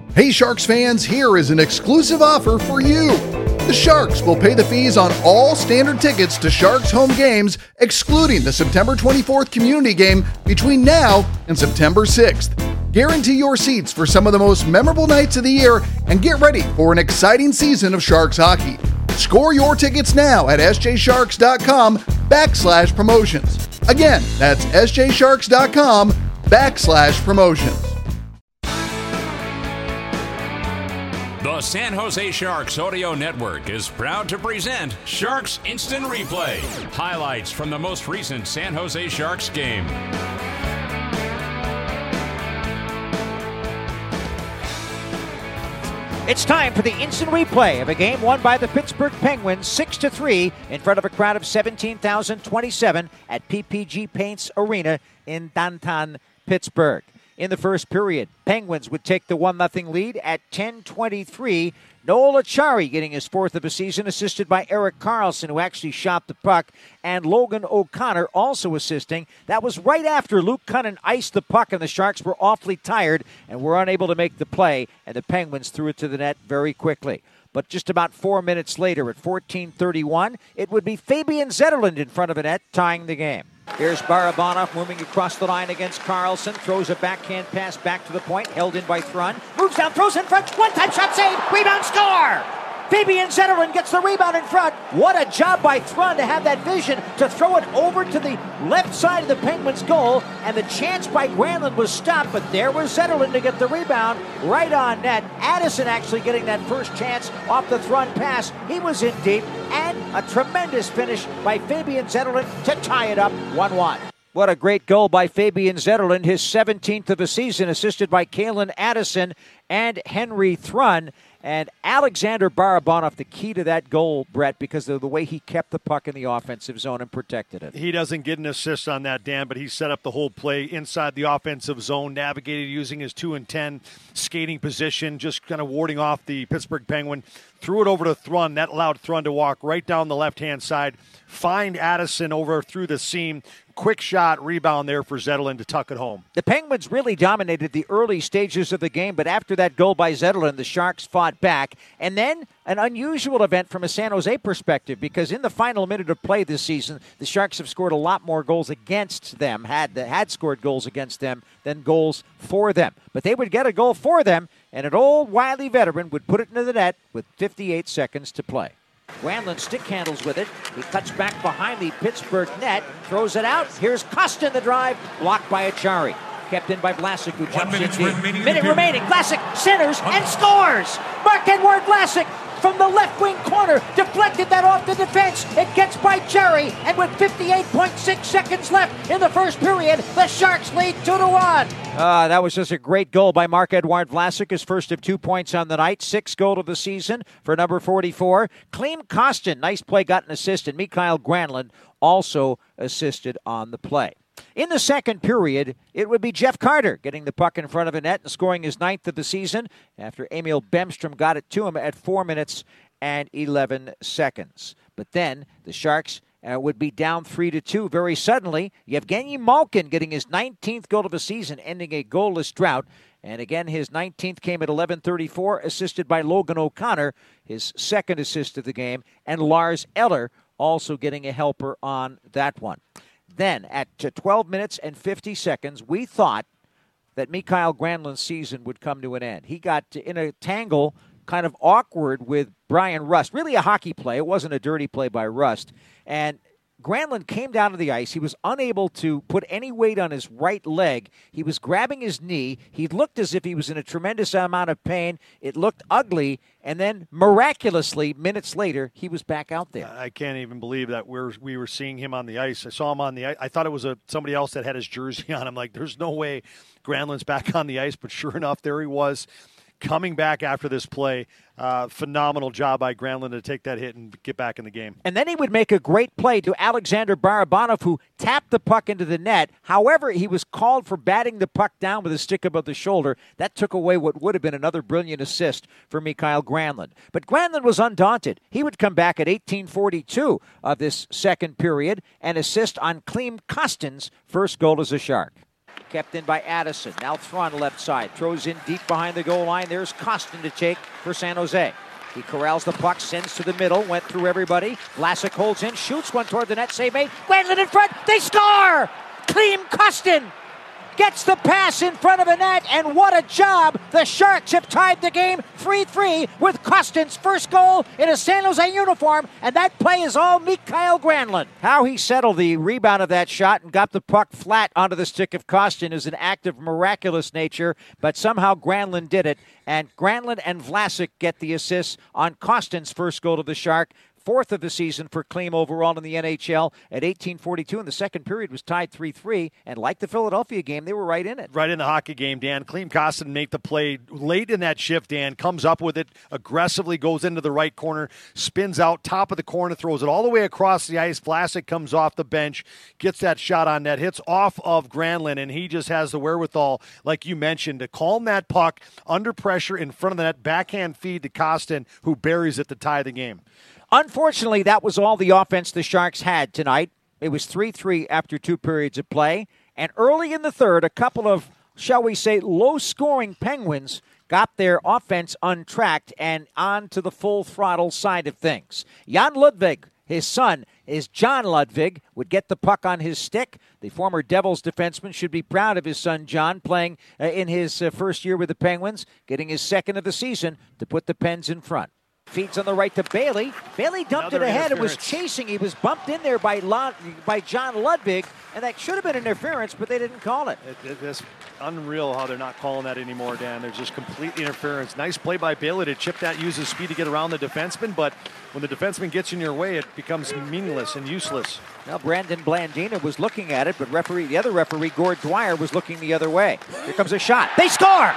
Hey Sharks fans, here is an exclusive offer for you. The Sharks will pay the fees on all standard tickets to Sharks home games, excluding the September 24th community game between now and September 6th. Guarantee your seats for some of the most memorable nights of the year and get ready for an exciting season of Sharks hockey. Score your tickets now at sjsharks.com/promotions. Again, that's sjsharks.com/promotions. The San Jose Sharks Audio Network is proud to present Sharks Instant Replay. Highlights from the most recent San Jose Sharks game. It's time for the instant replay of a game won by the Pittsburgh Penguins 6-3 in front of a crowd of 17,027 at PPG Paints Arena in downtown Pittsburgh. In the first period, Penguins would take the 1-0 lead at 10:23. Noel Acciari getting his fourth of the season, assisted by Erik Karlsson, who actually shot the puck, and Logan O'Connor also assisting. That was right after Luke Kunin iced the puck, and the Sharks were awfully tired and were unable to make the play, and the Penguins threw it to the net very quickly. But just about 4 minutes later, at 14:31, it would be Fabian Zetterlund in front of the net, tying the game. Here's Barabanov moving across the line against Karlsson. Throws a backhand pass back to the point. Held in by Thrun. Moves down, throws in front. One-time shot save. Rebound, score! Fabian Zetterlund gets the rebound in front. What a job by Thrun to have that vision to throw it over to the left side of the Penguins' goal. And the chance by Granlund was stopped, but there was Zetterlund to get the rebound right on net. Addison actually getting that first chance off the Thrun pass. He was in deep. And a tremendous finish by Fabian Zetterlund to tie it up 1-1. What a great goal by Fabian Zetterlund, his 17th of the season, assisted by Calen Addison and Henry Thrun. And Alexander Barabanov, the key to that goal, Brett, because of the way he kept the puck in the offensive zone and protected it. He doesn't get an assist on that, Dan, but he set up the whole play inside the offensive zone, navigated using his 2-10 skating position, just kind of warding off the Pittsburgh Penguin. Threw it over to Thrun. That allowed Thrun to walk right down the left-hand side, find Addison over through the seam. Quick shot, rebound there for Zetterlund to tuck it home. The Penguins really dominated the early stages of the game, but after that goal by Zetterlund, the Sharks fought back. And then an unusual event from a San Jose perspective, because in the final minute of play this season, the Sharks have scored a lot more goals against them, had scored goals against them than goals for them. But they would get a goal for them, and an old wily veteran would put it into the net with 58 seconds to play. Granlund stick handles with it. He cuts back behind the Pittsburgh net, throws it out. Here's Kostin the drive, blocked by Acciari. Kept in by Vlasic, who jumps in deep. Minute remaining. Vlasic centers and scores! Marc-Edouard Vlasic from the left wing corner, deflected that off the defense. It gets by Jerry, and with 58.6 seconds left in the first period, the Sharks lead 2-1. That was just a great goal by Marc-Edouard Vlasic, his first of 2 points on the night. Sixth goal of the season for number 44. Klim Kostin, nice play, got an assist, and Mikael Granlund also assisted on the play. In the second period, it would be Jeff Carter getting the puck in front of the net and scoring his 9th of the season after Emil Bemstrom got it to him at 4 minutes and 11 seconds. But then the Sharks would be down 3-2 very suddenly. Yevgeny Malkin getting his 19th goal of the season, ending a goalless drought. And again, his 19th came at 11:34, assisted by Logan O'Connor, his second assist of the game, and Lars Eller also getting a helper on that one. Then, at 12 minutes and 50 seconds, we thought that Mikael Granlund's season would come to an end. He got in a tangle, kind of awkward, with Brian Rust. Really a hockey play. It wasn't a dirty play by Rust. And Granlund came down to the ice. He was unable to put any weight on his right leg. He was grabbing his knee. He looked as if he was in a tremendous amount of pain. It looked ugly. And then, miraculously, minutes later, he was back out there. I can't even believe that we were seeing him on the ice. I saw him on the ice. I thought it was somebody else that had his jersey on. I'm like, there's no way Granlund's back on the ice. But sure enough, there he was, coming back after this play. Phenomenal job by Granlund to take that hit and get back in the game. And then he would make a great play to Alexander Barabanov, who tapped the puck into the net. However, he was called for batting the puck down with a stick above the shoulder. That took away what would have been another brilliant assist for Mikael Granlund. But Granlund was undaunted. He would come back at 18:42 of this second period and assist on Klim Kostin's first goal as a Shark. Kept in by Addison. Now Thron left side. Throws in deep behind the goal line. There's Kostin to take for San Jose. He corrals the puck, sends to the middle, went through everybody. Vlasic holds in, shoots one toward the net, save made. Granlund in front, they score! Klim Kostin gets the pass in front of the net, and what a job! The Sharks have tied the game 3-3 with Kostin's first goal in a San Jose uniform, and that play is all Mikael Granlund. How he settled the rebound of that shot and got the puck flat onto the stick of Kostin is an act of miraculous nature, but somehow Granlund did it, and Granlund and Vlasic get the assists on Kostin's first goal of the Shark. Fourth of the season for Klim overall in the NHL at 18:42, and the second period was tied 3-3, and like the Philadelphia game, they were right in it. Right in the hockey game, Dan. Klim Kostin make the play late in that shift, Dan, comes up with it, aggressively goes into the right corner, spins out, top of the corner, throws it all the way across the ice. Vlasic comes off the bench, gets that shot on net, hits off of Granlund, and he just has the wherewithal, like you mentioned, to calm that puck under pressure in front of the net, backhand feed to Kostin, who buries it to tie the game. Unfortunately, that was all the offense the Sharks had tonight. It was 3-3 after 2 periods of play. And early in the third, a couple of, shall we say, low-scoring Penguins got their offense untracked and on to the full throttle side of things. Jan Ludvig, his son, is John Ludvig, would get the puck on his stick. The former Devils defenseman should be proud of his son John playing in his first year with the Penguins, getting his second of the season to put the Pens in front. Feeds on the right to Bailey. Bailey dumped it ahead and was chasing. He was bumped in there by John Ludvig, and that should have been interference, but they didn't call it. It's unreal how they're not calling that anymore, Dan. There's just complete interference. Nice play by Bailey to chip that, use his speed to get around the defenseman, but when the defenseman gets in your way, it becomes meaningless and useless. Now Brandon Blandina was looking at it, but the other referee, Gord Dwyer, was looking the other way. Here comes a shot. They score!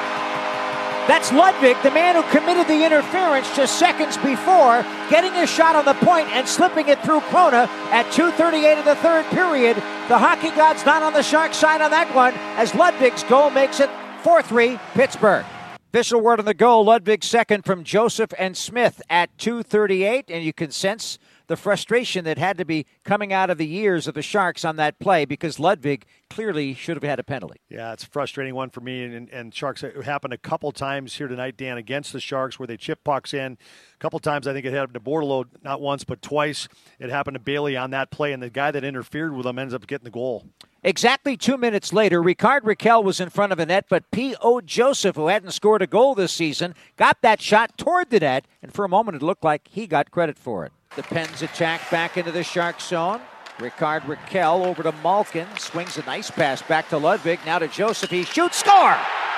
That's Ludvig, the man who committed the interference just seconds before, getting a shot on the point and slipping it through Krona at 2:38 of the third period. The hockey gods not on the Sharks side on that one, as Ludvig's goal makes it 4-3 Pittsburgh. Official word on the goal, Ludvig second from Joseph and Smith at 2:38, and you can sense the frustration that had to be coming out of the ears of the Sharks on that play because Ludvig clearly should have had a penalty. Yeah, it's a frustrating one for me. And Sharks, it happened a couple times here tonight, Dan, against the Sharks where they chip pucks in. A couple times I think it happened to Bordelot, not once but twice. It happened to Bailey on that play, and the guy that interfered with him ends up getting the goal. Exactly 2 minutes later, Ricard Raquel was in front of the net, but P.O. Joseph, who hadn't scored a goal this season, got that shot toward the net, and for a moment it looked like he got credit for it. The Pens attack back into the Sharks zone. Ricard Raquel over to Malkin, swings a nice pass back to Ludvig, now to Joseph, he shoots, score!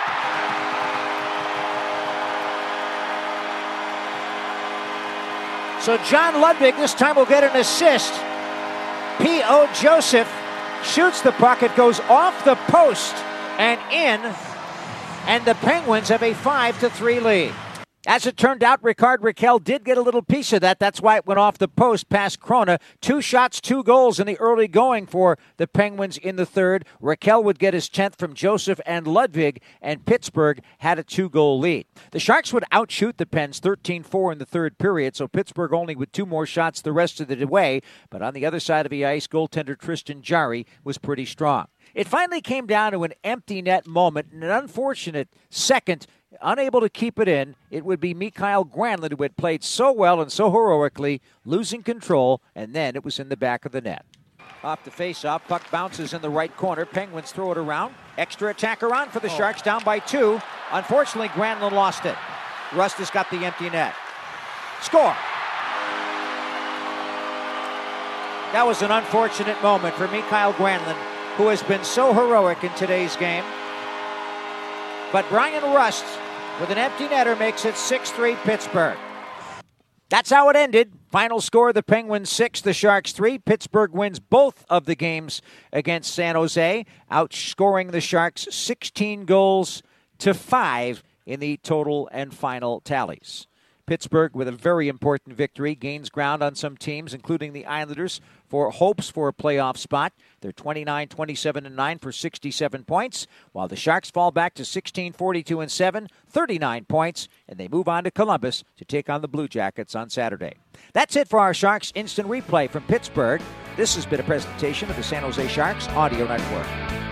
So John Ludvig this time will get an assist. P.O. Joseph shoots the puck, it goes off the post and in, and the Penguins have a 5-3 lead. As it turned out, Ricard Raquel did get a little piece of that. That's why it went off the post past Krona. 2 shots, 2 goals in the early going for the Penguins in the third. Raquel would get his 10th from Joseph and Ludvig, and Pittsburgh had a 2-goal lead. The Sharks would outshoot the Pens 13-4 in the third period, so Pittsburgh only with 2 more shots the rest of the way. But on the other side of the ice, goaltender Tristan Jarry was pretty strong. It finally came down to an empty net moment, and an unfortunate second. Unable to keep it in, it would be Mikael Granlund, who had played so well and so heroically, losing control, and then it was in the back of the net. Off the face-off, puck bounces in the right corner. Penguins throw it around. Extra attacker on for the Sharks, down by 2. Unfortunately, Granlund lost it. Rust has got the empty net. Score! That was an unfortunate moment for Mikael Granlund, who has been so heroic in today's game. But Brian Rust, with an empty netter, makes it 6-3 Pittsburgh. That's how it ended. Final score, the Penguins 6, the Sharks 3. Pittsburgh wins both of the games against San Jose, outscoring the Sharks 16-5 in the total and final tallies. Pittsburgh, with a very important victory, gains ground on some teams, including the Islanders, for hopes for a playoff spot. They're 29-27-9 for 67 points, while the Sharks fall back to 16-42-7, 39 points, and they move on to Columbus to take on the Blue Jackets on Saturday. That's it for our Sharks Instant Replay from Pittsburgh. This has been a presentation of the San Jose Sharks Audio Network.